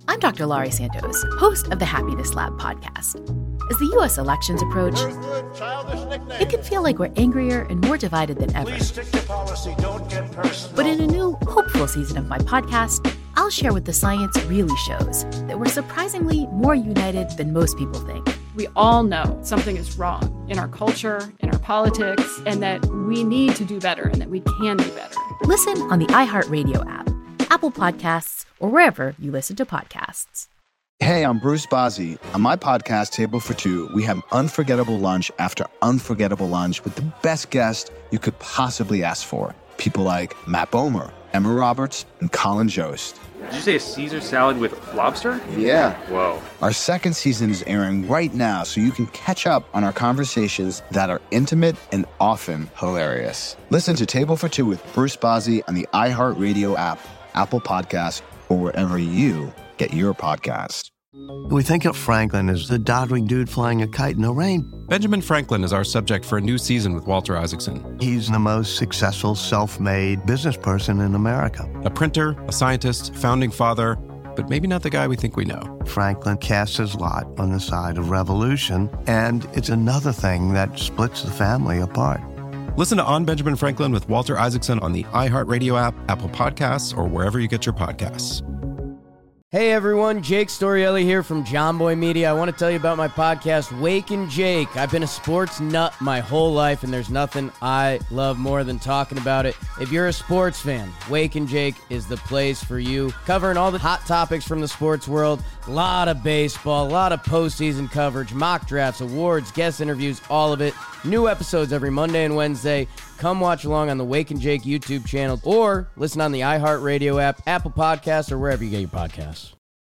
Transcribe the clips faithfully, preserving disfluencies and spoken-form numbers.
I'm Doctor Laurie Santos, host of the Happiness Lab podcast. As the U S elections approach, it can feel like we're angrier and more divided than ever. Please stick to policy. Don't get personal. But in a new, hopeful season of my podcast, I'll share what the science really shows, that we're surprisingly more united than most people think. We all know something is wrong in our culture, in our politics, and that we need to do better and that we can do better. Listen on the iHeartRadio app, Apple Podcasts, or wherever you listen to podcasts. Hey, I'm Bruce Bozzi. On my podcast, Table for Two, we have unforgettable lunch after unforgettable lunch with the best guests you could possibly ask for. People like Matt Bomer, Emma Roberts, and Colin Jost. Did you say a Caesar salad with lobster? Yeah. Whoa. Our second season is airing right now, so you can catch up on our conversations that are intimate and often hilarious. Listen to Table for Two with Bruce Bozzi on the iHeartRadio app, Apple Podcasts, or wherever you get your podcast. We think of Franklin as the doddering dude flying a kite in the rain. Benjamin Franklin is our subject for a new season with Walter Isaacson. He's the most successful self-made business person in America. A printer, a scientist, founding father, but maybe not the guy we think we know. Franklin casts his lot on the side of revolution, and it's another thing that splits the family apart. Listen to On Benjamin Franklin with Walter Isaacson on the iHeartRadio app, Apple Podcasts, or wherever you get your podcasts. Hey everyone, Jake Storielli here from John Boy Media. I want to tell you about my podcast, Wake and Jake. I've been a sports nut my whole life, and there's nothing I love more than talking about it. If you're a sports fan, Wake and Jake is the place for you. Covering all the hot topics from the sports world, a lot of baseball, a lot of postseason coverage, mock drafts, awards, guest interviews, all of it. New episodes every Monday and Wednesday. Come watch along on the Wake and Jake YouTube channel or listen on the iHeartRadio app, Apple Podcasts, or wherever you get your podcasts.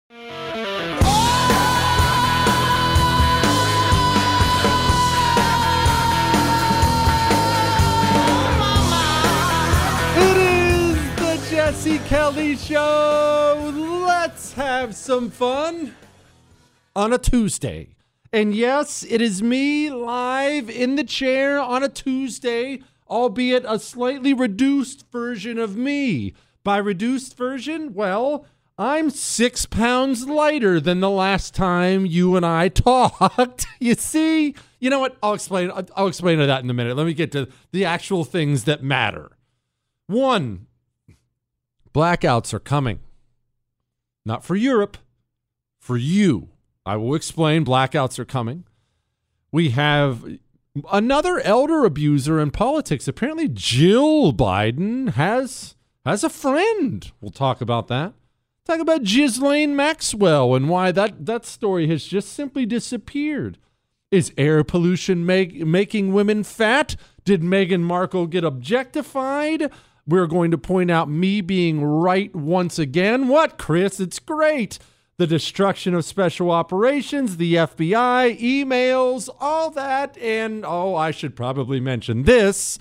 It is the Jesse Kelly Show. Let's have some fun on a Tuesday. And yes, it is me live in the chair on a Tuesday, albeit a slightly reduced version of me. By reduced version, well, I'm six pounds lighter than the last time you and I talked. You see? You know what? I'll explain. I'll explain that in a minute. Let me get to the actual things that matter. One, blackouts are coming. Not for Europe, for you. I will explain. Blackouts are coming. We have another elder abuser in politics. Apparently, Jill Biden has has a friend. We'll talk about that. Talk about Ghislaine Maxwell and why that, that story has just simply disappeared. Is air pollution make, making women fat? Did Meghan Markle get objectified? We're going to point out me being right once again. What, Chris? It's great. The destruction of special operations, the F B I, emails, all that. And, oh, I should probably mention this.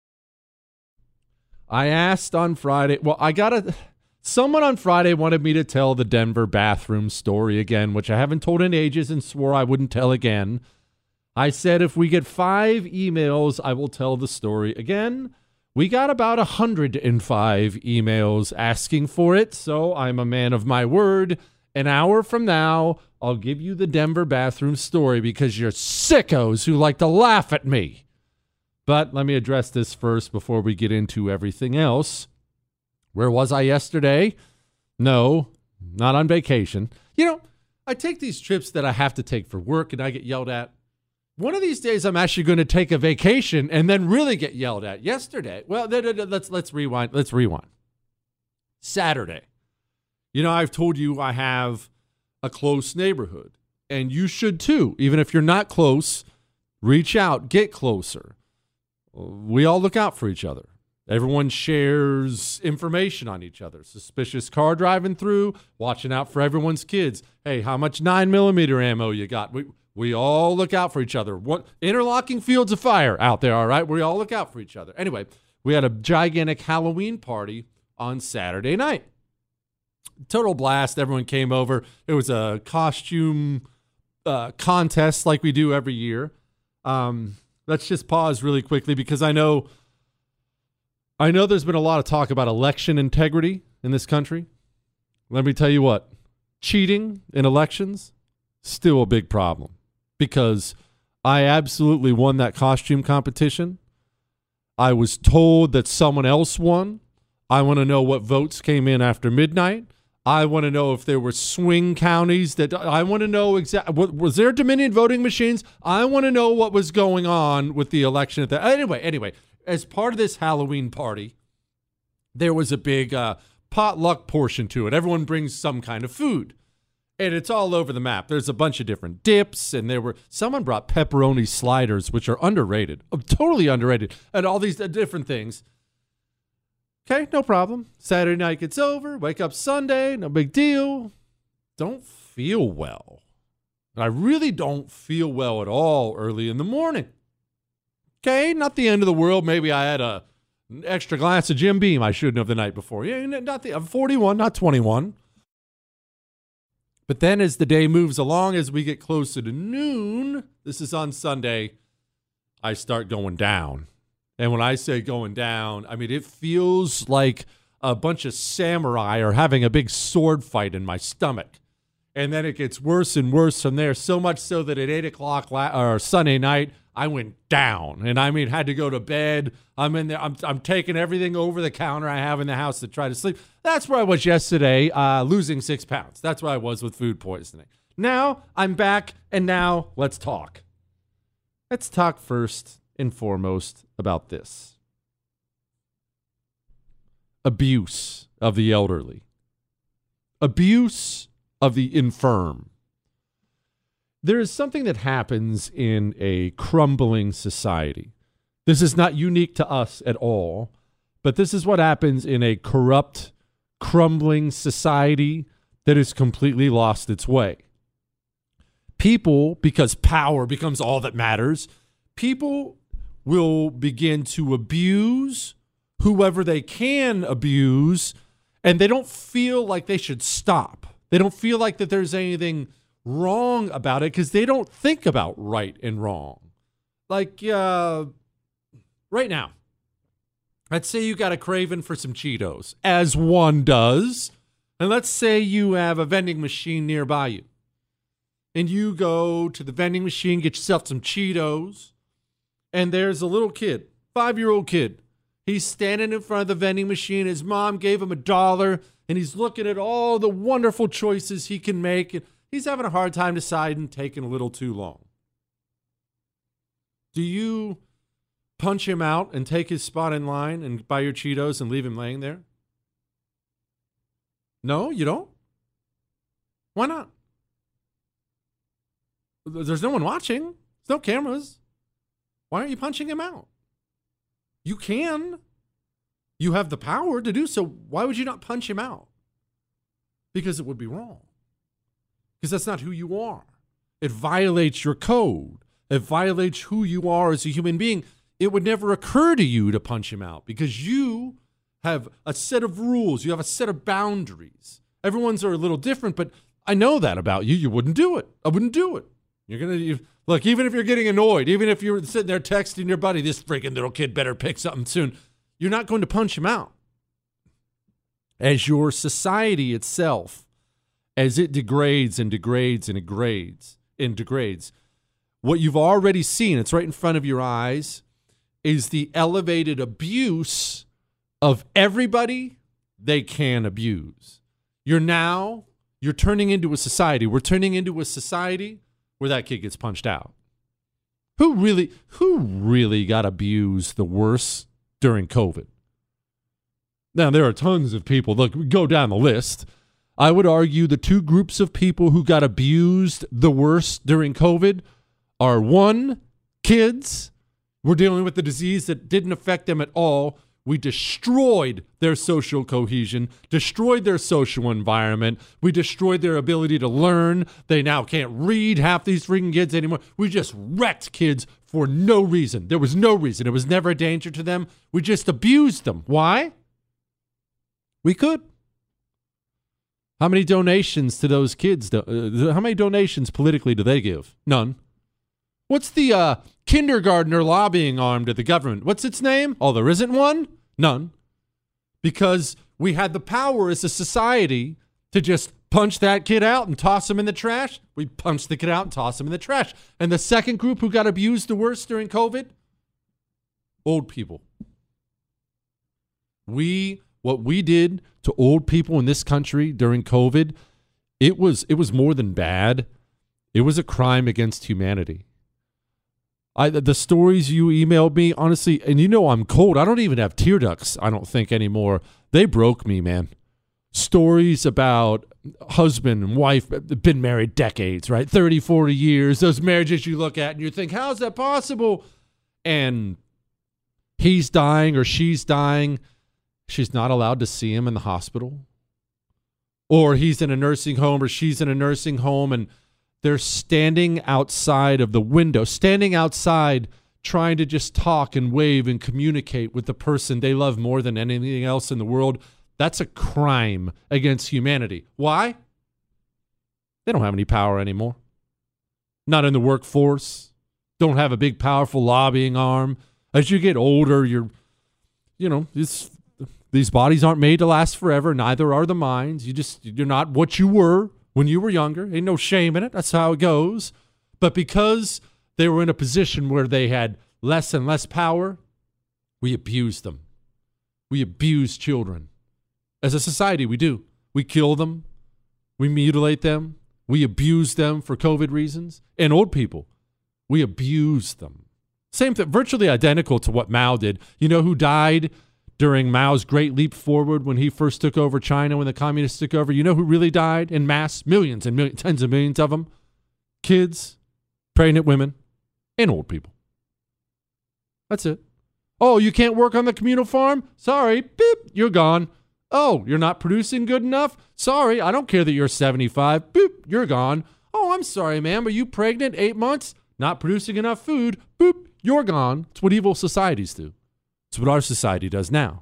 I asked on Friday, well, I got a, someone on Friday wanted me to tell the Denver bathroom story again, which I haven't told in ages and swore I wouldn't tell again. I said, if we get five emails, I will tell the story again. We got about one hundred five emails asking for it, so I'm a man of my word. An hour from now, I'll give you the Denver bathroom story because you're sickos who like to laugh at me. But let me address this first before we get into everything else. Where was I yesterday? No, not on vacation. You know, I take these trips that I have to take for work and I get yelled at. One of these days, I'm actually going to take a vacation and then really get yelled at. Yesterday, well, let's let's rewind. Let's rewind. Saturday. You know, I've told you I have a close neighborhood, and you should too. Even if you're not close, reach out, get closer. We all look out for each other. Everyone shares information on each other. Suspicious car driving through, watching out for everyone's kids. Hey, how much nine millimeter ammo you got? We we all look out for each other. What interlocking fields of fire out there, all right? We all look out for each other. Anyway, we had a gigantic Halloween party on Saturday night. Total blast. Everyone came over. It was a costume uh, contest like we do every year. Um, let's just pause really quickly because I know I know there's been a lot of talk about election integrity in this country. Let me tell you what. cheating in elections, still a big problem because I absolutely won that costume competition. I was told that someone else won. I want to know what votes came in after midnight. I want to know if there were swing counties that I want to know exactly. Was there Dominion voting machines? I want to know what was going on with the election at that. Anyway, anyway, as part of this Halloween party, there was a big uh, potluck portion to it. Everyone brings some kind of food, and it's all over the map. There's a bunch of different dips, and there were someone brought pepperoni sliders, which are underrated, totally underrated, and all these different things. Okay, no problem. Saturday night gets over, wake up Sunday, no big deal. Don't feel well. I really don't feel well at all early in the morning. Okay, not the end of the world. Maybe I had a an extra glass of Jim Beam I shouldn't have the night before. Yeah, not the, I'm forty-one, not twenty-one. But then as the day moves along, as we get closer to noon, this is on Sunday, I start going down. And when I say going down, I mean, it feels like a bunch of samurai are having a big sword fight in my stomach. And then it gets worse and worse from there, so much so that at eight o'clock la- or Sunday night, I went down. And I mean, had to go to bed. I'm in there. I'm, I'm taking everything over the counter I have in the house to try to sleep. That's where I was yesterday, uh, losing six pounds. That's where I was with food poisoning. Now I'm back, and now let's talk. Let's talk first and foremost about this. Abuse of the elderly. Abuse of the infirm. There is something that happens in a crumbling society. This is not unique to us at all, but this is what happens in a corrupt, crumbling society that has completely lost its way. People, because power becomes all that matters, people will begin to abuse whoever they can abuse, and they don't feel like they should stop. They don't feel like that there's anything wrong about it because they don't think about right and wrong. Like, uh, right now, let's say you got a craving for some Cheetos, as one does, and let's say you have a vending machine nearby you, and you go to the vending machine, get yourself some Cheetos, and there's a little kid, five-year-old kid. He's standing in front of the vending machine. His mom gave him a dollar, and he's looking at all the wonderful choices he can make. And he's having a hard time deciding, taking a little too long. Do you punch him out and take his spot in line and buy your Cheetos and leave him laying there? No, you don't? Why not? There's no one watching. There's no cameras. Why aren't you punching him out? You can. You have the power to do so. Why would you not punch him out? Because it would be wrong. Because that's not who you are. It violates your code. It violates who you are as a human being. It would never occur to you to punch him out because you have a set of rules. You have a set of boundaries. Everyone's are a little different, but I know that about you. You wouldn't do it. I wouldn't do it. You're going to... Look, even if you're getting annoyed, even if you're sitting there texting your buddy, this freaking little kid better pick something soon, you're not going to punch him out. As your society itself, as it degrades and degrades and degrades and degrades, what you've already seen, it's right in front of your eyes, is the elevated abuse of everybody they can abuse. You're now, you're turning into a society. We're turning into a society where that kid gets punched out. Who really, who really got abused the worst during COVID? Now, there are tons of people. Look, we go down the list. I would argue the two groups of people who got abused the worst during COVID are, one, kids. We're dealing with the disease that didn't affect them at all. We destroyed their social cohesion, destroyed their social environment. We destroyed their ability to learn. They now can't read, half these freaking kids anymore. We just wrecked kids for no reason. There was no reason. It was never a danger to them. We just abused them. Why? We could. How many donations to those kids? Do, uh, how many donations politically do they give? None. What's the uh, kindergartner lobbying arm to the government? What's its name? Oh, there isn't one? None. Because we had the power as a society to just punch that kid out and toss him in the trash. We punch the kid out and toss him in the trash. And the second group who got abused the worst during COVID, old people. We, what we did to old people in this country during COVID, it was it was more than bad. It was a crime against humanity. I, the stories you emailed me, honestly, and you know I'm cold. I don't even have tear ducts, I don't think, anymore. They broke me, man. Stories about husband and wife, been married decades, right? thirty, forty years. Those marriages you look at and you think, how's that possible? And he's dying or she's dying. She's not allowed to see him in the hospital. Or he's in a nursing home or she's in a nursing home and they're standing outside of the window, standing outside trying to just talk and wave and communicate with the person they love more than anything else in the world. That's a crime against humanity. Why? They don't have any power anymore. Not in the workforce. Don't have a big, powerful lobbying arm. As you get older, you're, you know, it's, these bodies aren't made to last forever. Neither are the minds. You just, you're not what you were when you were younger. Ain't no shame in it. That's how it goes. But because they were in a position where they had less and less power, we abused them. We abuse children. As a society, we do. We kill them. We mutilate them. We abuse them for COVID reasons. And old people, we abuse them. Same thing, virtually identical to what Mao did. You know who died during Mao's Great Leap Forward when he first took over China, when the communists took over? You know who really died in mass? Millions and millions, tens of millions of them. Kids, pregnant women, and old people. That's it. Oh, you can't work on the communal farm? Sorry, beep, you're gone. Oh, you're not producing good enough? Sorry, I don't care that you're seventy-five. Boop, you're gone. Oh, I'm sorry, ma'am. Are you pregnant? Eight months? Not producing enough food? Boop, you're gone. It's what evil societies do. It's what our society does now.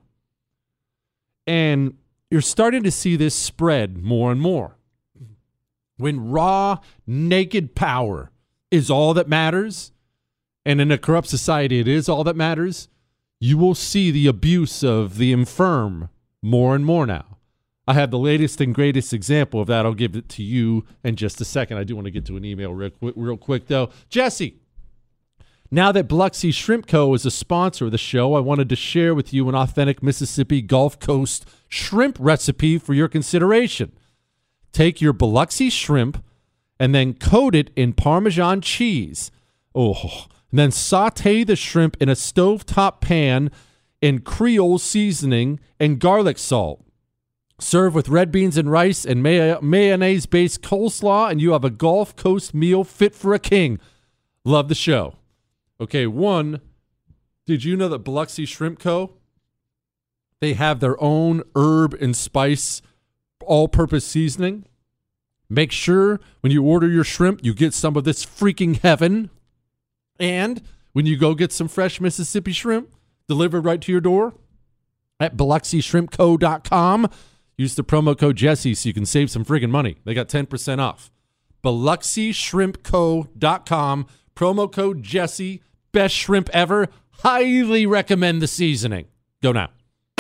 And you're starting to see this spread more and more. When raw, naked power is all that matters, and in a corrupt society it is all that matters, you will see the abuse of the infirm more and more now. I have the latest and greatest example of that. I'll give it to you in just a second. I do want to get to an email real quick, real quick though. Jesse, now that Biloxi Shrimp Co. is a sponsor of the show, I wanted to share with you an authentic Mississippi Gulf Coast shrimp recipe for your consideration. Take your Biloxi shrimp and then coat it in Parmesan cheese. Oh, and then saute the shrimp in a stovetop pan in Creole seasoning and garlic salt. Serve with red beans and rice and may- mayonnaise-based coleslaw, and you have a Gulf Coast meal fit for a king. Love the show. Okay, one, did you know that Biloxi Shrimp Co., they have their own herb and spice all-purpose seasoning? Make sure when you order your shrimp, you get some of this freaking heaven. And when you go get some fresh Mississippi shrimp delivered right to your door at Biloxi Shrimp Co dot com, use the promo code Jesse so you can save some friggin' money. They got ten percent off. Biloxi Shrimp Co dot com, promo code Jesse, best shrimp ever. Highly recommend the seasoning. Go now.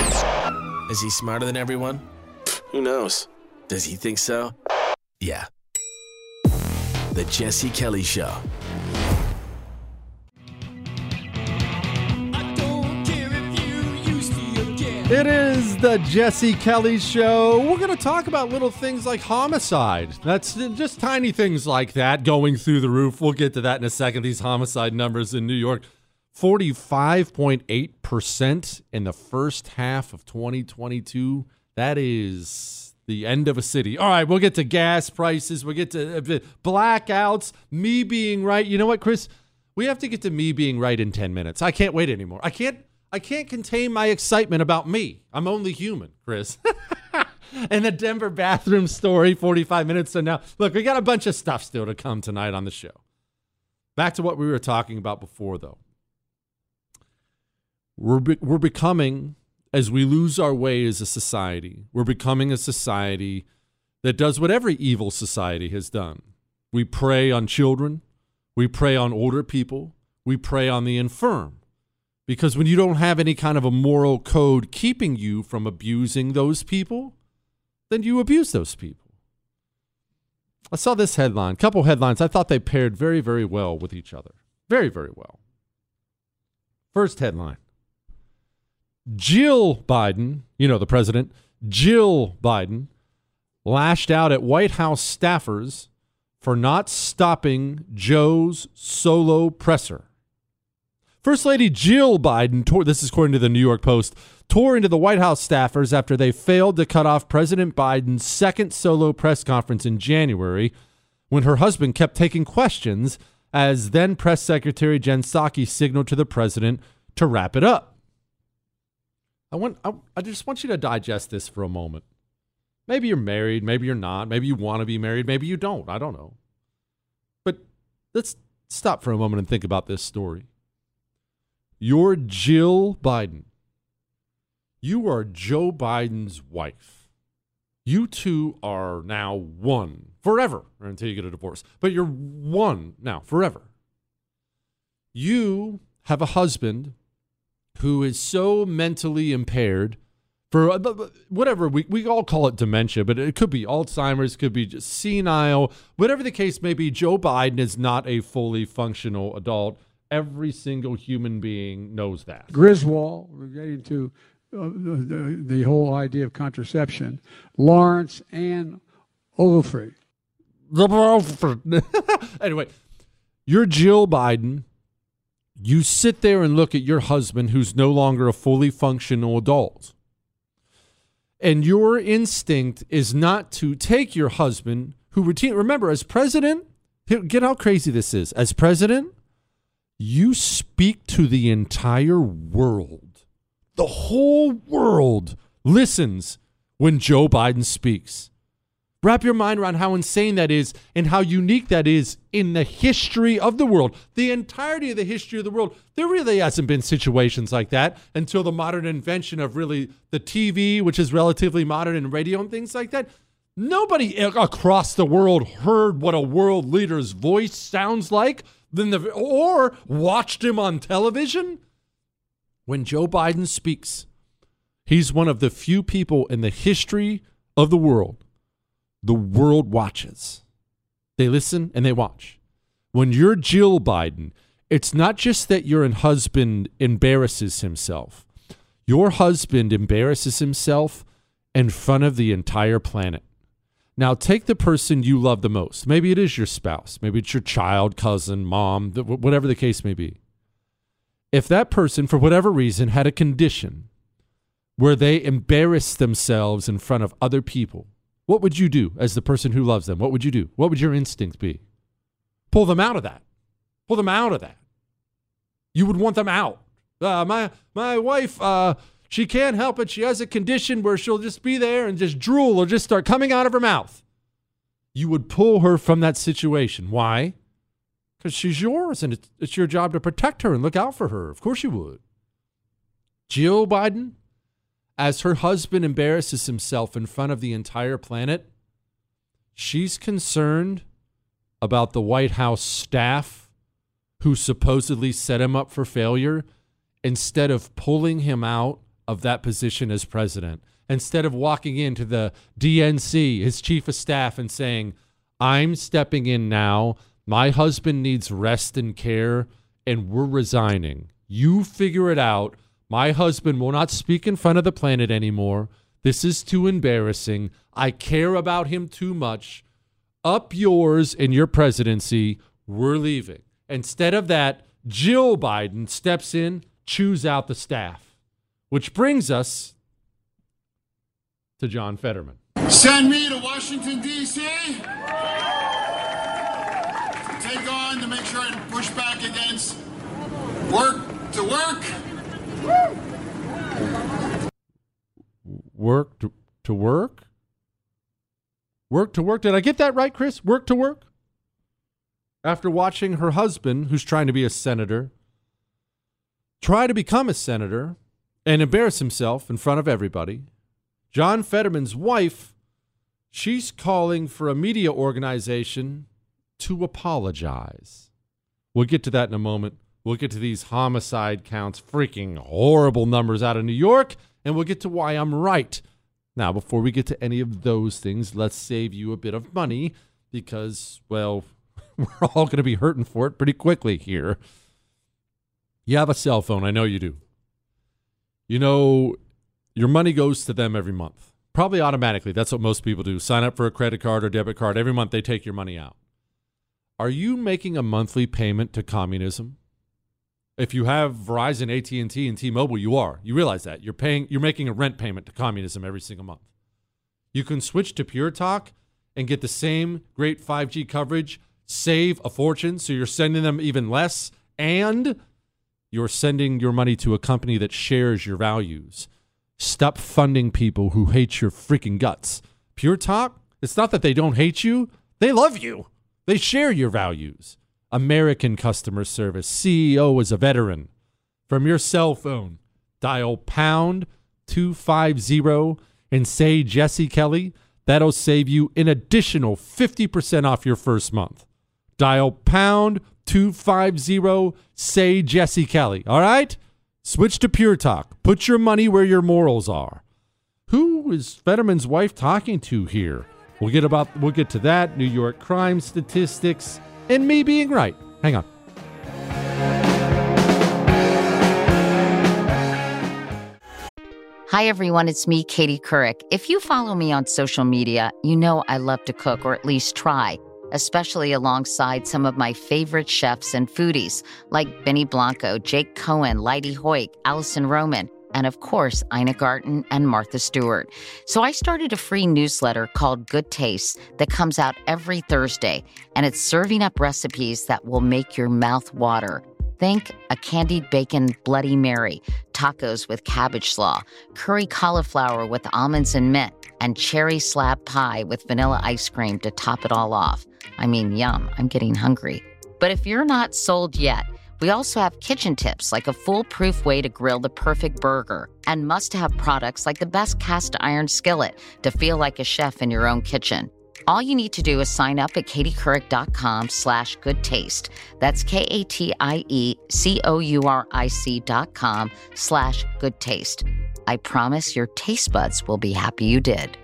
Is he smarter than everyone? Who knows? Does he think so? Yeah. The Jesse Kelly Show. It is the Jesse Kelly Show. We're going to talk about little things like homicide. That's just tiny things like that going through the roof. We'll get to that in a second. These homicide numbers in New York, forty-five point eight percent in the first half of twenty twenty-two. That is the end of a city. All right, we'll get to gas prices. We'll get to blackouts, me being right. You know what, Chris? We have to get to me being right in ten minutes. I can't wait anymore. I can't. I can't contain my excitement about me. I'm only human, Chris. And the Denver bathroom story, forty-five minutes from now. Look, we got a bunch of stuff still to come tonight on the show. Back to what we were talking about before, though. We're, be- we're becoming, as we lose our way as a society, we're becoming a society that does what every evil society has done. We prey on children. We prey on older people. We prey on the infirm. Because when you don't have any kind of a moral code keeping you from abusing those people, then you abuse those people. I saw this headline, couple headlines. I thought they paired very, very well with each other. Very, very well. First headline. Jill Biden, you know the president, Jill Biden, lashed out at White House staffers for not stopping Joe's solo presser. First Lady Jill Biden, tore, this is according to the New York Post, tore into the White House staffers after they failed to cut off President Biden's second solo press conference in January when her husband kept taking questions as then Press Secretary Jen Psaki signaled to the president to wrap it up. I want, I, I just want you to digest this for a moment. Maybe you're married, maybe you're not, maybe you want to be married, maybe you don't, I don't know. But let's stop for a moment and think about this story. You're Jill Biden. You are Joe Biden's wife. You two are now one forever, or until you get a divorce. But you're one now forever. You have a husband who is so mentally impaired for whatever, we, we all call it dementia, but it could be Alzheimer's, could be just senile, whatever the case may be. Joe Biden is not a fully functional adult. Every single human being knows that. Griswold, we're getting to uh, the, the whole idea of contraception. Lawrence and Ogletree. Anyway, you're Jill Biden. You sit there and look at your husband who's no longer a fully functional adult. And your instinct is not to take your husband who routine. Remember, as president, get how crazy this is. As president, you speak to the entire world. The whole world listens when Joe Biden speaks. Wrap your mind around how insane that is and how unique that is in the history of the world. The entirety of the history of the world. There really hasn't been situations like that until the modern invention of really the T V, which is relatively modern, and radio and things like that. Nobody across the world heard what a world leader's voice sounds like than the, or watched him on television. When Joe Biden speaks, he's one of the few people in the history of the world the world watches. They listen and they watch. When you're Jill Biden, it's not just that your husband embarrasses himself. Your husband embarrasses himself in front of the entire planet. Now, take the person you love the most. Maybe it is your spouse. Maybe it's your child, cousin, mom, whatever the case may be. If that person, for whatever reason, had a condition where they embarrass themselves in front of other people, what would you do as the person who loves them? What would you do? What would your instinct be? Pull them out of that. Pull them out of that. You would want them out. Uh, my my wife, uh, she can't help it. She has a condition where she'll just be there and just drool or just start coming out of her mouth. You would pull her from that situation. Why? Because she's yours and it's, it's your job to protect her and look out for her. Of course you would. Jill Biden, as her husband embarrasses himself in front of the entire planet, she's concerned about the White House staff who supposedly set him up for failure instead of pulling him out of that position as president. Instead of walking into the D N C, his chief of staff, and saying, I'm stepping in now. My husband needs rest and care, and we're resigning. You figure it out. My husband will not speak in front of the planet anymore. This is too embarrassing. I care about him too much. Up yours in your presidency. We're leaving. Instead of that, Jill Biden steps in, chews out the staff. Which brings us to John Fetterman. Send me to Washington, D C Take on to make sure I push back against work to work. Work to, to work? Work to work? Did I get that right, Chris? Work to work? After watching her husband, who's trying to be a senator, try to become a senator and embarrass himself in front of everybody, John Fetterman's wife, she's calling for a media organization to apologize. We'll get to that in a moment. We'll get to these homicide counts, freaking horrible numbers out of New York, and we'll get to why I'm right. Now, before we get to any of those things, let's save you a bit of money, because, well, we're all going to be hurting for it pretty quickly here. You have a cell phone. I know you do. You know, your money goes to them every month. Probably automatically. That's what most people do. Sign up for a credit card or debit card. Every month they take your money out. Are you making a monthly payment to communism? If you have Verizon, A T and T, and T-Mobile, you are. You realize that. You're paying. You're making a rent payment to communism every single month. You can switch to Pure Talk and get the same great five G coverage, save a fortune, so you're sending them even less, and you're sending your money to a company that shares your values. Stop funding people who hate your freaking guts. Pure Talk, it's not that they don't hate you. They love you. They share your values. American customer service. C E O is a veteran. From your cell phone, dial pound two five zero and say Jesse Kelly. That'll save you an additional fifty percent off your first month. Dial pound two five zero, say Jesse Kelly. All right? Switch to Pure Talk. Put your money where your morals are. Who is Fetterman's wife talking to here? We'll get about we'll get to that, New York crime statistics, and me being right. Hang on. Hi, everyone. It's me, Katie Couric. If you follow me on social media, you know I love to cook, or at least try, especially alongside some of my favorite chefs and foodies like Benny Blanco, Jake Cohen, Leidy Hoyt, Allison Roman, and of course, Ina Garten and Martha Stewart. So I started a free newsletter called Good Taste that comes out every Thursday, and it's serving up recipes that will make your mouth water. Think a candied bacon Bloody Mary, tacos with cabbage slaw, curry cauliflower with almonds and mint, and cherry slab pie with vanilla ice cream to top it all off. I mean, yum, I'm getting hungry. But if you're not sold yet, we also have kitchen tips like a foolproof way to grill the perfect burger and must-have products like the best cast iron skillet to feel like a chef in your own kitchen. All you need to do is sign up at katiecouric.com slash good taste. That's K-A-T-I-E-C-O-U-R-I-C dot com slash good taste. I promise your taste buds will be happy you did.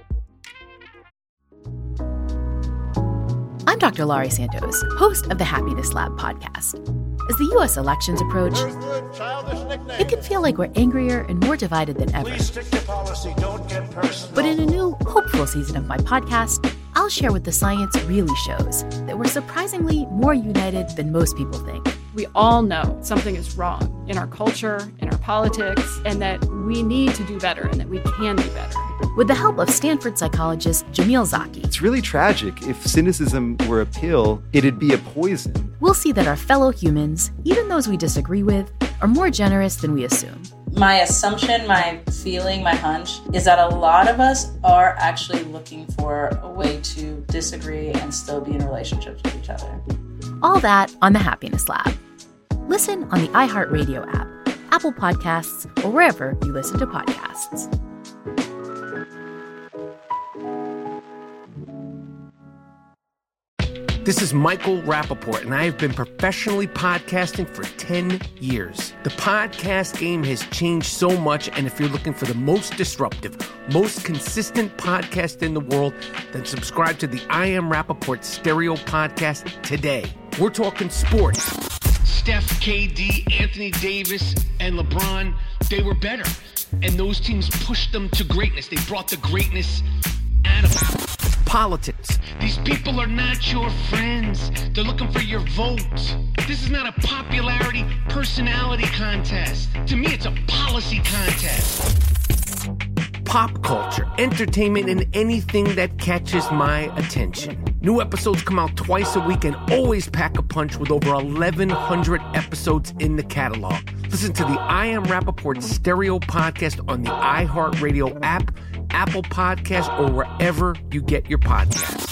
I'm Doctor Laurie Santos, host of the Happiness Lab podcast. As the U S elections approach, it can feel like we're angrier and more divided than ever. Please stick to policy. Don't get personal. But in a new, hopeful season of my podcast, I'll share what the science really shows, that we're surprisingly more united than most people think. We all know something is wrong in our culture, in our politics, and that we need to do better and that we can do better. With the help of Stanford psychologist Jamil Zaki. It's really tragic. If cynicism were a pill, it'd be a poison. We'll see that our fellow humans, even those we disagree with, are more generous than we assume. My assumption, my feeling, my hunch is that a lot of us are actually looking for a way to disagree and still be in relationships with each other. All that on the Happiness Lab. Listen on the iHeartRadio app, Apple Podcasts, or wherever you listen to podcasts. This is Michael Rappaport, and I have been professionally podcasting for ten years. The podcast game has changed so much, and if you're looking for the most disruptive, most consistent podcast in the world, then subscribe to the I Am Rappaport Stereo Podcast today. We're talking sports. Steph, K D, Anthony Davis, and LeBron, they were better. And those teams pushed them to greatness. They brought the greatness out of them. Politics. These people are not your friends. They're looking for your vote. This is not a popularity, personality contest. To me, it's a policy contest. Pop culture, entertainment, and anything that catches my attention. New episodes come out twice a week and always pack a punch with over eleven hundred episodes in the catalog. Listen to the I Am Rappaport Stereo Podcast on the iHeartRadio app, Apple Podcasts, or wherever you get your podcasts.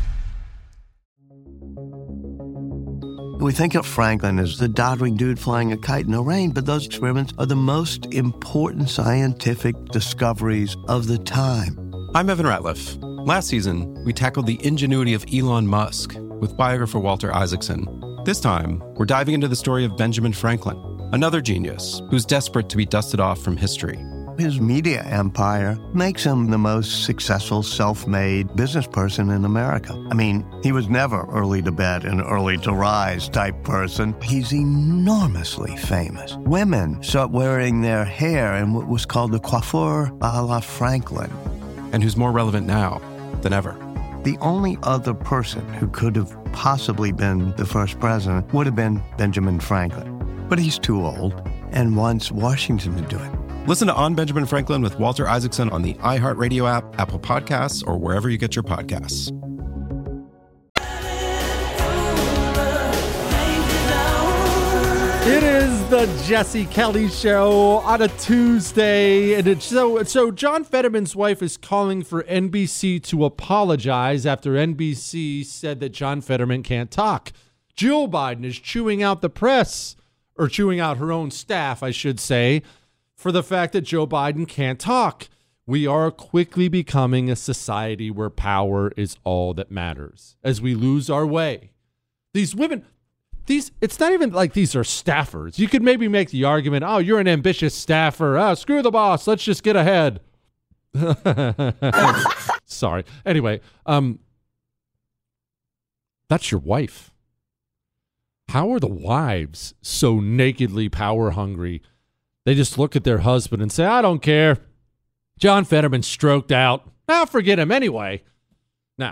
We think of Franklin as the doddering dude flying a kite in the rain, but those experiments are the most important scientific discoveries of the time. I'm Evan Ratliff. Last season, we tackled the ingenuity of Elon Musk with biographer Walter Isaacson. This time, we're diving into the story of Benjamin Franklin, another genius who's desperate to be dusted off from history. His media empire makes him the most successful self-made business person in America. I mean, he was never early to bed and early to rise type person. He's enormously famous. Women start wearing their hair in what was called the coiffure a la Franklin. And who's more relevant now than ever. The only other person who could have possibly been the first president would have been Benjamin Franklin. But he's too old and wants Washington to do it. Listen to On Benjamin Franklin with Walter Isaacson on the iHeartRadio app, Apple Podcasts, or wherever you get your podcasts. It is the Jesse Kelly Show on a Tuesday. And it's so, so John Fetterman's wife is calling for N B C to apologize after N B C said that John Fetterman can't talk. Jill Biden is chewing out the press, or chewing out her own staff, I should say, for the fact that Joe Biden can't talk. We are quickly becoming a society where power is all that matters as we lose our way. These women, these it's not even like these are staffers. You could maybe make the argument, oh, you're an ambitious staffer. Oh, screw the boss. Let's just get ahead. Sorry. Anyway, um, that's your wife. How are the wives so nakedly power hungry? They just look at their husband and say, I don't care. John Fetterman stroked out. I'll forget him anyway. Now,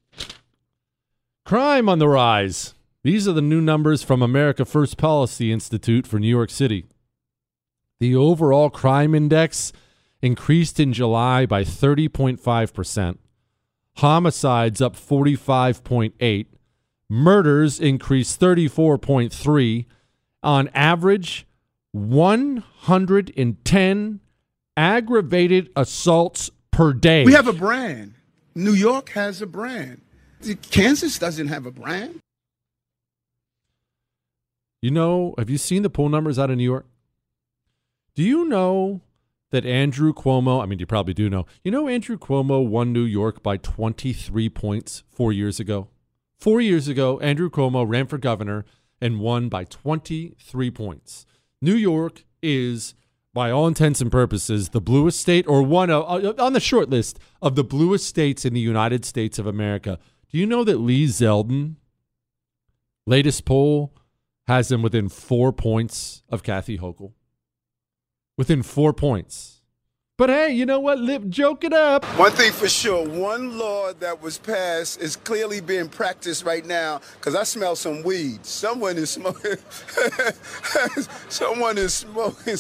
crime on the rise. These are the new numbers from America First Policy Institute for New York City. The overall crime index increased in July by thirty point five percent. Homicides up forty-five point eight. Murders increased thirty-four point three. On average, one hundred ten aggravated assaults per day. We have a brand. New York has a brand. Kansas doesn't have a brand. You know, have you seen the poll numbers out of New York? Do you know that Andrew Cuomo, I mean, you probably do know, you know Andrew Cuomo won New York by twenty-three points four years ago? Four years ago, Andrew Cuomo ran for governor and won by twenty-three points. New York is, by all intents and purposes, the bluest state, or one of, on the short list of the bluest states in the United States of America. Do you know that Lee Zeldin, latest poll, has him within four points of Kathy Hochul? Within four points. But hey, you know what? Lip, joke it up. One thing for sure, one law that was passed is clearly being practiced right now because I smell some weed. Someone is smoking. Someone is smoking.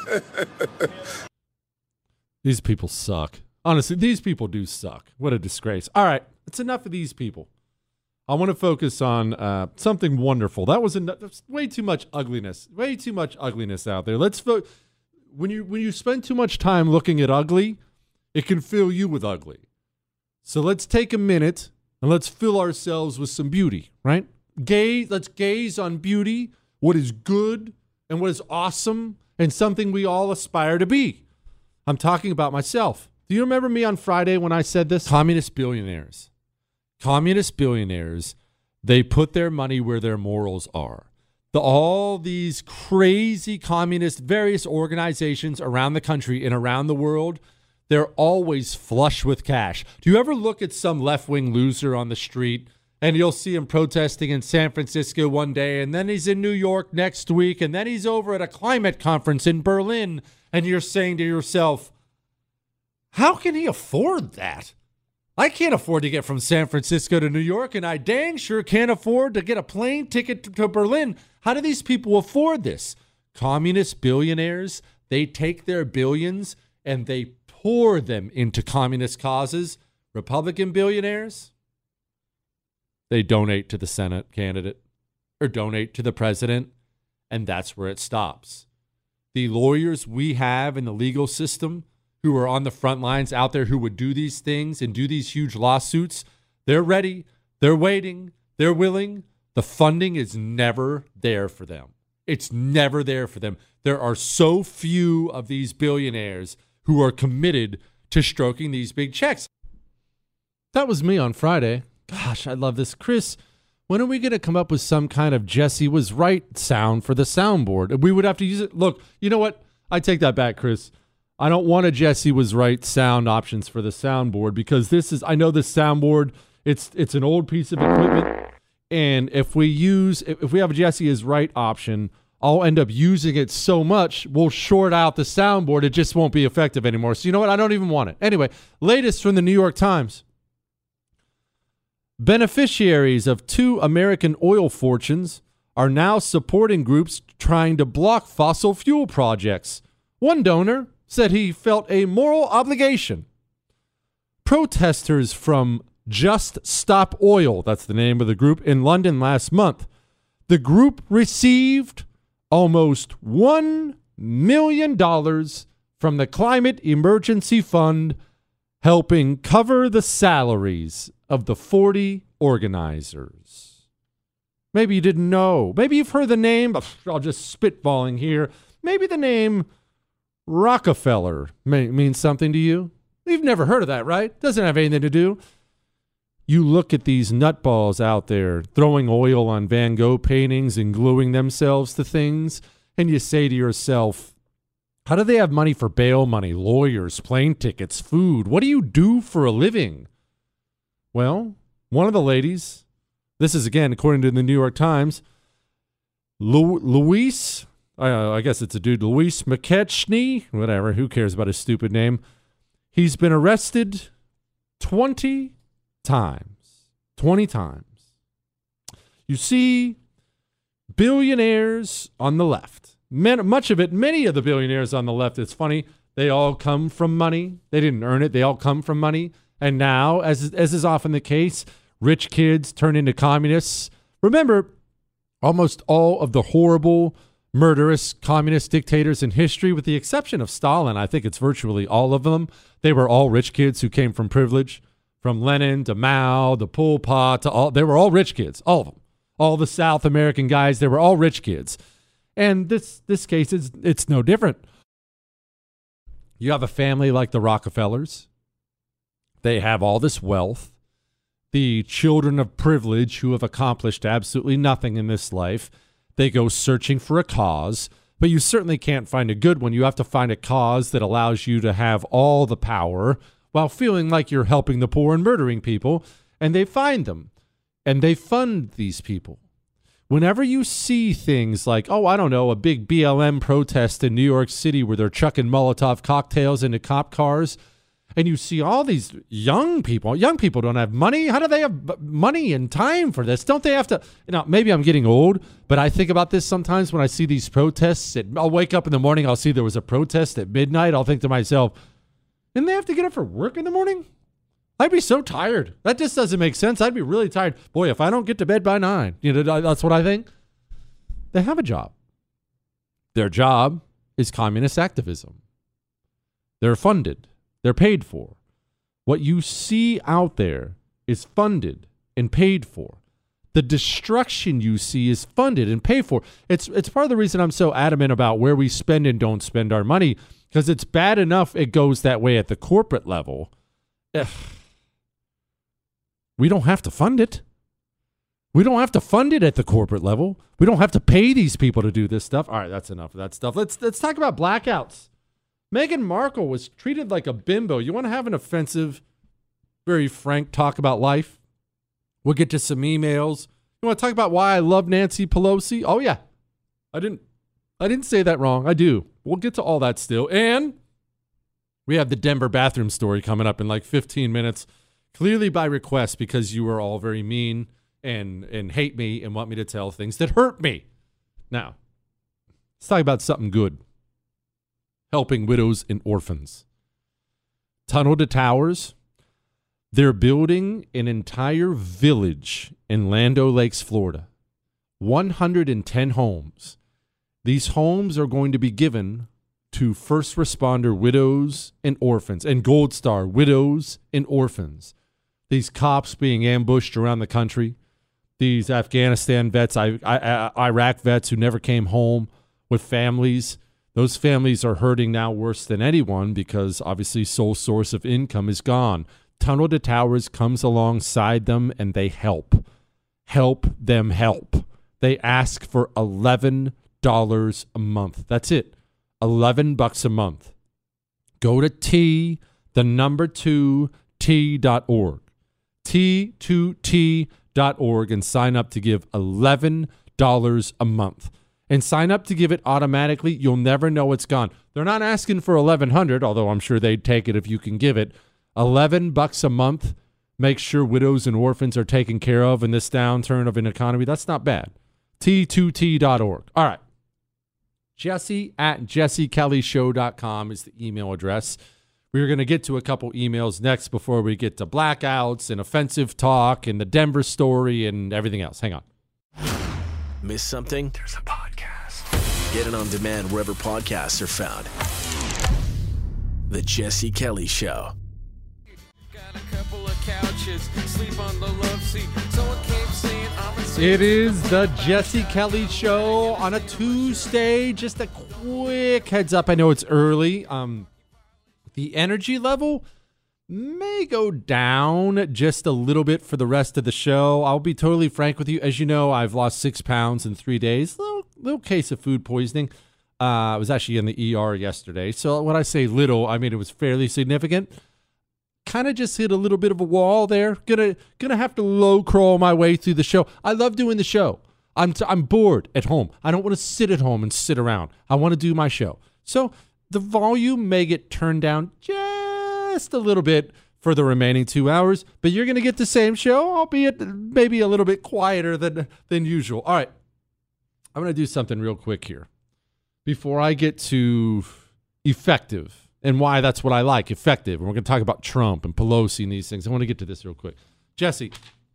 These people suck. Honestly, these people do suck. What a disgrace. All right, it's enough of these people. I want to focus on uh, something wonderful. That was enough, way too much ugliness. Way too much ugliness out there. Let's focus. When you when you spend too much time looking at ugly, it can fill you with ugly. So let's take a minute and let's fill ourselves with some beauty, right? Gaze, let's gaze on beauty, what is good and what is awesome, and something we all aspire to be. I'm talking about myself. Do you remember me on Friday when I said this? Communist billionaires. Communist billionaires, they put their money where their morals are. The, all these crazy communist, various organizations around the country and around the world, they're always flush with cash. Do you ever look at some left-wing loser on the street and you'll see him protesting in San Francisco one day, and then he's in New York next week, and then he's over at a climate conference in Berlin, and you're saying to yourself, how can he afford that? I can't afford to get from San Francisco to New York, and I dang sure can't afford to get a plane ticket to, to Berlin. How do these people afford this? Communist billionaires, they take their billions and they pour them into communist causes. Republican billionaires, they donate to the Senate candidate or donate to the president, and that's where it stops. The lawyers we have in the legal system who are on the front lines out there who would do these things and do these huge lawsuits, they're ready, they're waiting, they're willing. The funding is never there for them. It's never there for them. There are so few of these billionaires who are committed to stroking these big checks. That was me on Friday. Gosh, I love this. Chris, when are we going to come up with some kind of Jesse was right sound for the soundboard? We would have to use it. Look, you know what? I take that back, Chris. I don't want a Jesse was right sound options for the soundboard because this is, I know this soundboard, it's it's an old piece of equipment. And if we use, if we have a Jesse is right option, I'll end up using it so much, we'll short out the soundboard. It just won't be effective anymore. So you know what? I don't even want it. Anyway, latest from the New York Times. Beneficiaries of two American oil fortunes are now supporting groups trying to block fossil fuel projects. One donor said he felt a moral obligation. Protesters from Just Stop Oil, that's the name of the group, in London last month. The group received almost one million dollars from the Climate Emergency Fund, helping cover the salaries of the forty organizers. Maybe you didn't know. Maybe you've heard the name. I'll just spitballing here. Maybe the name Rockefeller may, means something to you. You've never heard of that, right? Doesn't have anything to do. You look at these nutballs out there throwing oil on Van Gogh paintings and gluing themselves to things, and you say to yourself, how do they have money for bail money, lawyers, plane tickets, food? What do you do for a living? Well, one of the ladies, this is again according to the New York Times, Lu- Luis, uh, I guess it's a dude, Luis McKechnie, whatever, who cares about his stupid name? He's been arrested twenty times. twenty times. You see billionaires on the left. Man, much of it, many of the billionaires on the left, it's funny, they all come from money. They didn't earn it. They all come from money. And now, as, as is often the case, rich kids turn into communists. Remember, almost all of the horrible, murderous communist dictators in history, with the exception of Stalin, I think it's virtually all of them, they were all rich kids who came from privilege. From Lenin to Mao, to Pol Pot, to all, they were all rich kids, all of them. All the South American guys, they were all rich kids. And this this case, is it's no different. You have a family like the Rockefellers. They have all this wealth. The children of privilege who have accomplished absolutely nothing in this life, they go searching for a cause, but you certainly can't find a good one. You have to find a cause that allows you to have all the power while feeling like you're helping the poor and murdering people, and they find them, and they fund these people. Whenever you see things like, oh, I don't know, a big B L M protest in New York City where they're chucking Molotov cocktails into cop cars, and you see all these young people, young people don't have money. How do they have money and time for this? Don't they have to, you know, maybe I'm getting old, but I think about this sometimes when I see these protests. I'll wake up in the morning, I'll see there was a protest at midnight. I'll think to myself, didn't they have to get up for work in the morning? I'd be so tired. That just doesn't make sense. I'd be really tired. Boy, if I don't get to bed by nine, you know, that's what I think. They have a job. Their job is communist activism. They're funded. They're paid for. What you see out there is funded and paid for. The destruction you see is funded and paid for. It's it's part of the reason I'm so adamant about where we spend and don't spend our money, because it's bad enough it goes that way at the corporate level. Ugh. We don't have to fund it. We don't have to fund it at the corporate level. We don't have to pay these people to do this stuff. All right, that's enough of that stuff. Let's let's talk about blackouts. Meghan Markle was treated like a bimbo. You want to have an offensive, very frank talk about life? We'll get to some emails. You want to talk about why I love Nancy Pelosi? Oh yeah, I didn't. I didn't say that wrong. I do. We'll get to all that still. And we have the Denver bathroom story coming up in like fifteen minutes, clearly by request because you are all very mean and and hate me and want me to tell things that hurt me. Now, let's talk about something good. Helping widows and orphans. Tunnel to Towers. They're building an entire village in Land O'Lakes, Florida. one hundred ten homes. These homes are going to be given to first responder widows and orphans, and Gold Star widows and orphans. These cops being ambushed around the country. These Afghanistan vets, I, I, Iraq vets who never came home with families. Those families are hurting now worse than anyone because obviously sole source of income is gone. Tunnel to Towers comes alongside them and they help. Help them help. They ask for eleven dollars a month. That's it. eleven bucks a month Go to T, the number two, T dot org. T two T dot org and sign up to give eleven dollars a month. And sign up to give it automatically. You'll never know it's gone. They're not asking for eleven hundred dollars, although I'm sure they'd take it if you can give it. eleven bucks a month. Make sure widows and orphans are taken care of in this downturn of an economy. That's not bad. T two T dot org. All right. Jesse at jesse kelly show dot com is the email address. We're going to get to a couple emails next before we get to blackouts and offensive talk and the Denver story and everything else. Hang on. Miss something? There's a podcast. Get it on demand wherever podcasts are found. The Jesse Kelly Show. It is the Jesse Kelly Show on a Tuesday. Just a quick heads up. I know it's early. Um, the energy level may go down just a little bit for the rest of the show. I'll be totally frank with you. As you know, I've lost six pounds in three days. Little, little case of food poisoning. Uh, I was actually in the E R yesterday. So when I say little, I mean it was fairly significant. Kind of just hit a little bit of a wall there. Gonna gonna have to low crawl my way through the show. I love doing the show. I'm t- I'm bored at home. I don't want to sit at home and sit around. I want to do my show. So the volume may get turned down just a little bit for the remaining two hours, but you're gonna get the same show, albeit maybe a little bit quieter than than usual. All right, I'm gonna do something real quick here before I get to effective. And why that's what I like, effective. And we're going to talk about Trump and Pelosi and these things. I want to get to this real quick. Jesse,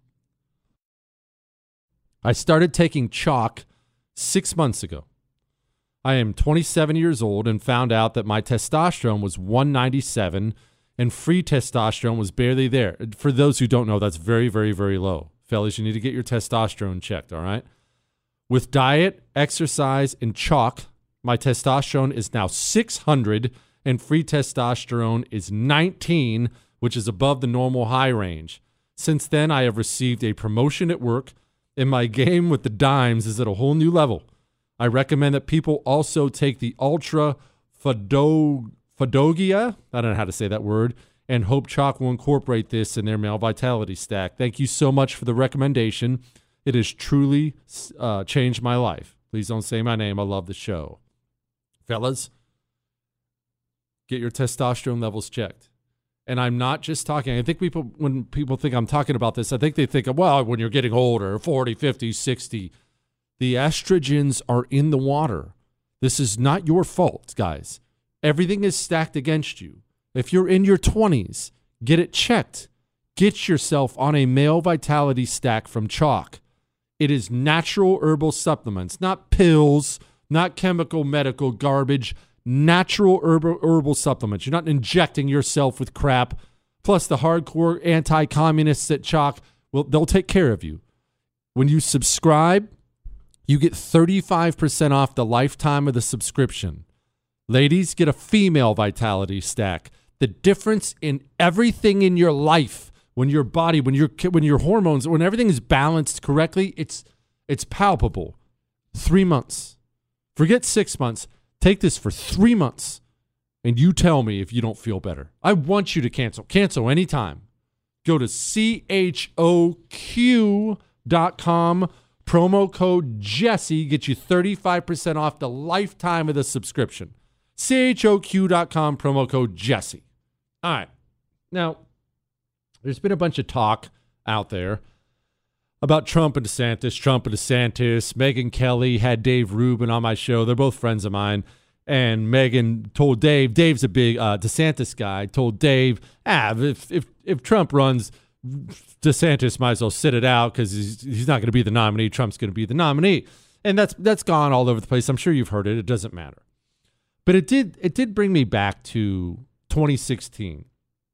I started taking chalk six months ago. I am twenty-seven years old and found out that my testosterone was one ninety-seven and free testosterone was barely there. For those who don't know, that's very, very, very low. Fellas, you need to get your testosterone checked, all right? With diet, exercise, and chalk, my testosterone is now six hundred and free testosterone is nineteen, which is above the normal high range. Since then, I have received a promotion at work, and my game with the dimes is at a whole new level. I recommend that people also take the Ultra Fado- Fadogia, I don't know how to say that word, and hope Chalk will incorporate this in their male vitality stack. Thank you so much for the recommendation. It has truly uh, changed my life. Please don't say my name. I love the show. Fellas, get your testosterone levels checked. And I'm not just talking. I think people, when people think I'm talking about this, I think they think, well, when you're getting older, forty, fifty, sixty, the estrogens are in the water. This is not your fault, guys. Everything is stacked against you. If you're in your twenties, get it checked. Get yourself on a male vitality stack from Chalk. It is natural herbal supplements, not pills, not chemical medical garbage. Natural herbal, herbal supplements. You're not injecting yourself with crap. Plus the hardcore anti-communists at Chalk, well, they'll take care of you. When you subscribe, you get thirty-five percent off the lifetime of the subscription. Ladies, get a female vitality stack. The difference in everything in your life, when your body, when your when your hormones, when everything is balanced correctly, it's it's palpable. Three months. Forget six months. Take this for three months, and you tell me if you don't feel better. I want you to cancel. Cancel anytime. Go to C H O Q dot com, promo code Jesse, get you thirty-five percent off the lifetime of the subscription. C H O Q dot com, promo code Jesse. All right. Now, there's been a bunch of talk out there about Trump and DeSantis, Trump and DeSantis. Megyn Kelly had Dave Rubin on my show. They're both friends of mine. And Megyn told Dave, Dave's a big uh, DeSantis guy, told Dave, ah, if, if, if Trump runs, DeSantis might as well sit it out because he's, he's not going to be the nominee. Trump's going to be the nominee. And that's that's gone all over the place. I'm sure you've heard it. It doesn't matter. But it did it did bring me back to twenty sixteen.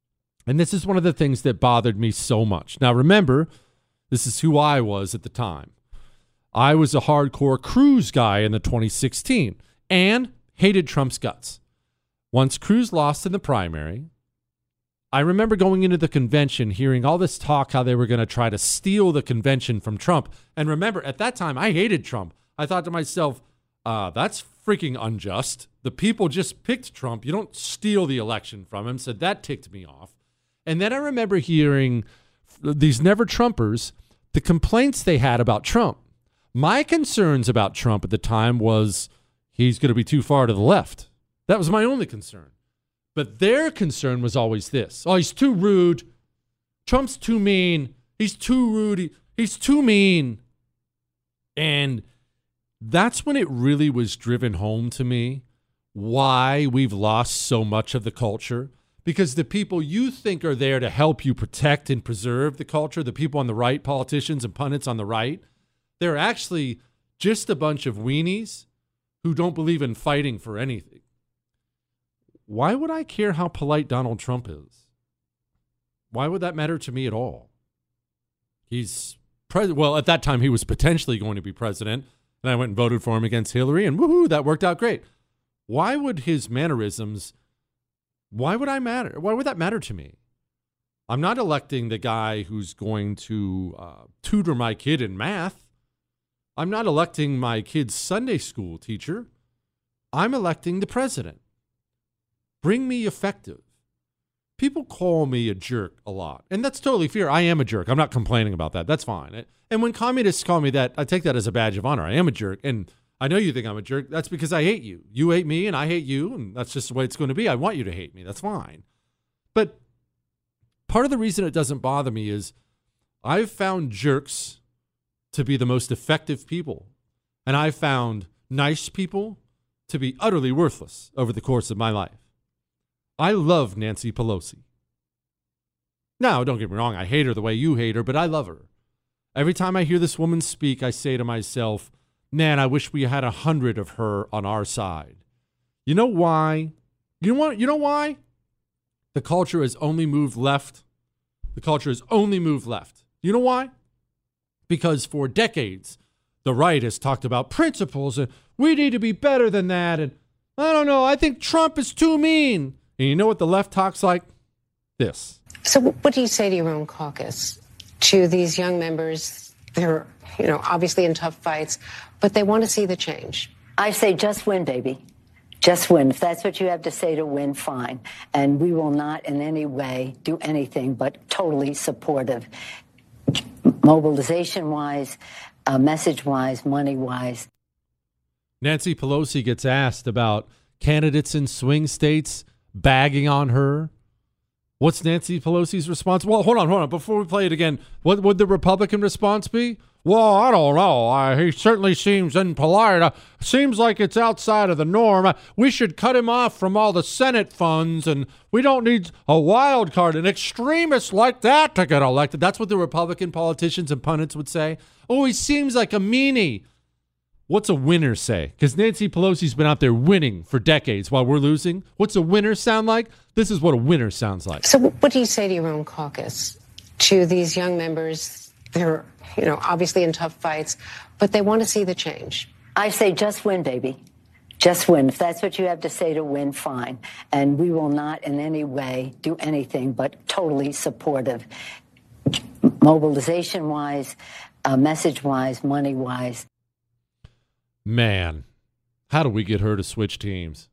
And this is one of the things that bothered me so much. Now, remember, this is who I was at the time. I was a hardcore Cruz guy in the twenty sixteen and hated Trump's guts. Once Cruz lost in the primary, I remember going into the convention, hearing all this talk, how they were going to try to steal the convention from Trump. And remember, at that time, I hated Trump. I thought to myself, uh, that's freaking unjust. The people just picked Trump. You don't steal the election from him. So that ticked me off. And then I remember hearing these never Trumpers, the complaints they had about Trump. My concerns about Trump at the time was he's going to be too far to the left. That was my only concern. But their concern was always this. Oh, he's too rude. Trump's too mean. He's too rude. He, he's too mean. And that's when it really was driven home to me why we've lost so much of the culture. Because the people you think are there to help you protect and preserve the culture, the people on the right, politicians and pundits on the right, they're actually just a bunch of weenies who don't believe in fighting for anything. Why would I care how polite Donald Trump is? Why would that matter to me at all? He's president. Well, at that time, he was potentially going to be president, and I went and voted for him against Hillary, and woohoo, that worked out great. Why would his mannerisms, why would I matter? Why would that matter to me? I'm not electing the guy who's going to uh, tutor my kid in math. I'm not electing my kid's Sunday school teacher. I'm electing the president. Bring me effective. People call me a jerk a lot, and that's totally fair. I am a jerk. I'm not complaining about that. That's fine. And when communists call me that, I take that as a badge of honor. I am a jerk, and I know you think I'm a jerk. That's because I hate you. You hate me, and I hate you, and that's just the way it's going to be. I want you to hate me. That's fine. But part of the reason it doesn't bother me is I've found jerks to be the most effective people, and I've found nice people to be utterly worthless over the course of my life. I love Nancy Pelosi. Now, don't get me wrong, I hate her the way you hate her, but I love her. Every time I hear this woman speak, I say to myself, man, I wish we had a hundred of her on our side. You know why? You know what? You know why? The culture has only moved left. The culture has only moved left. You know why? Because for decades, the right has talked about principles and we need to be better than that. And I don't know, I think Trump is too mean. And you know what the left talks like? This. So what do you say to your own caucus, to these young members? They're, you know, obviously in tough fights, but they want to see the change. I say just win, baby. Just win. If that's what you have to say to win, fine. And we will not in any way do anything but totally supportive, mobilization-wise, uh, message-wise, money-wise. Nancy Pelosi gets asked about candidates in swing states bagging on her. What's Nancy Pelosi's response? Well, hold on, hold on. Before we play it again, what would the Republican response be? Well, I don't know. Uh, he certainly seems impolite. Uh, seems like it's outside of the norm. Uh, we should cut him off from all the Senate funds, and we don't need a wild card, an extremist like that to get elected. That's what the Republican politicians and pundits would say. Oh, he seems like a meanie. What's a winner say? Because Nancy Pelosi's been out there winning for decades while we're losing. What's a winner sound like? This is what a winner sounds like. So what do you say to your own caucus, to these young members? They're, you know, obviously in tough fights, but they want to see the change. I say just win, baby. Just win. If that's what you have to say to win, fine. And we will not in any way do anything but totally supportive, mobilization-wise, uh, message-wise, money-wise. Man, how do we get her to switch teams?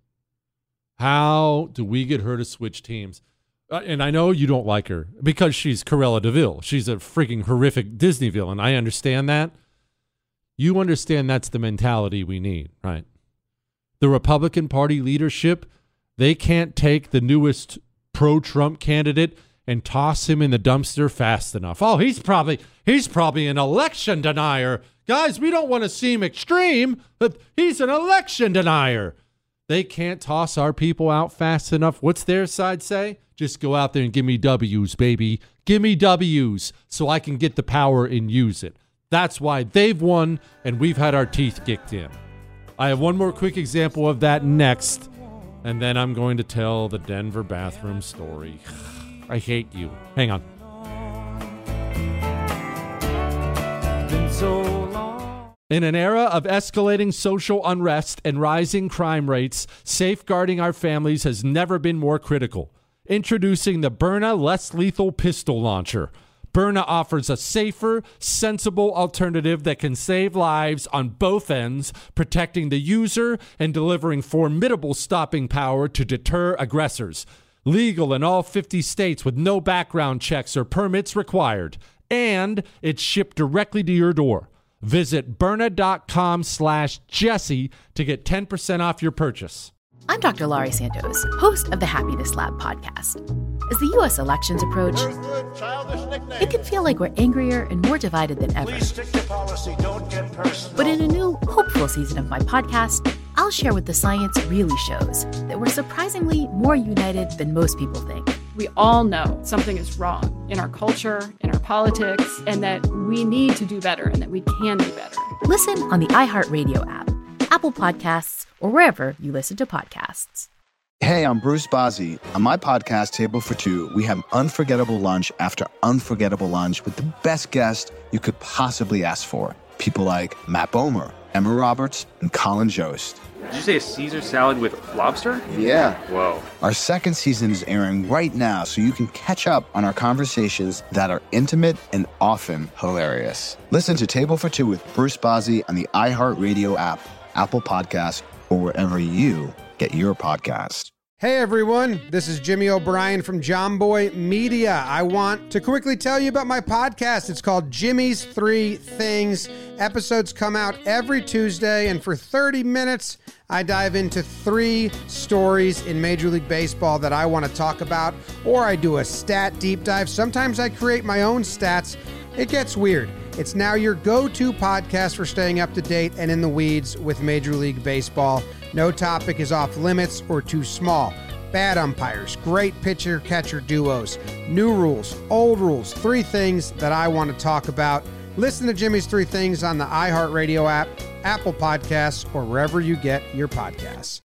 How do we get her to switch teams? Uh, and I know you don't like her because she's Cruella de Vil. She's a freaking horrific Disney villain. I understand that. You understand that's the mentality we need, right? The Republican Party leadership, they can't take the newest pro-Trump candidate and toss him in the dumpster fast enough. Oh, he's probably he's probably an election denier. Guys, we don't want to seem extreme, but he's an election denier. They can't toss our people out fast enough. What's their side say? Just go out there and give me W's, baby. Give me W's so I can get the power and use it. That's why they've won and we've had our teeth kicked in. I have one more quick example of that next, and then I'm going to tell the Denver bathroom story. I hate you. Hang on. Been so long. In an era of escalating social unrest and rising crime rates, safeguarding our families has never been more critical. Introducing the Byrna Less Lethal Pistol Launcher. Byrna offers a safer, sensible alternative that can save lives on both ends, protecting the user and delivering formidable stopping power to deter aggressors. Legal in all fifty states with no background checks or permits required. And it's shipped directly to your door. Visit Byrna.com slash Jesse to get ten percent off your purchase. I'm Doctor Laurie Santos, host of the Happiness Lab podcast. As the U S elections approach, it can feel like we're angrier and more divided than ever. Please stick to policy. Don't get personal. But in a new, hopeful season of my podcast, I'll share what the science really shows, that we're surprisingly more united than most people think. We all know something is wrong in our culture, in our politics, and that we need to do better and that we can do better. Listen on the iHeartRadio app, Apple Podcasts, or wherever you listen to podcasts. Hey, I'm Bruce Bozzi. On my podcast, Table for Two, we have unforgettable lunch after unforgettable lunch with the best guests you could possibly ask for. People like Matt Bomer, Emma Roberts, and Colin Jost. Did you say a Caesar salad with lobster? Yeah. Whoa. Our second season is airing right now, so you can catch up on our conversations that are intimate and often hilarious. Listen to Table for Two with Bruce Bozzi on the iHeartRadio app, Apple Podcasts, or wherever you get your podcast. Hey everyone, this is Jimmy O'Brien from John Boy Media. I want to quickly tell you about my podcast. It's called Jimmy's Three Things. Episodes come out every Tuesday, and for thirty minutes, I dive into three stories in Major League Baseball that I want to talk about, or I do a stat deep dive. Sometimes I create my own stats. It gets weird. It's now your go-to podcast for staying up to date and in the weeds with Major League Baseball. No topic is off limits or too small. Bad umpires, great pitcher-catcher duos, new rules, old rules, three things that I want to talk about. Listen to Jimmy's Three Things on the iHeartRadio app, Apple Podcasts, or wherever you get your podcasts.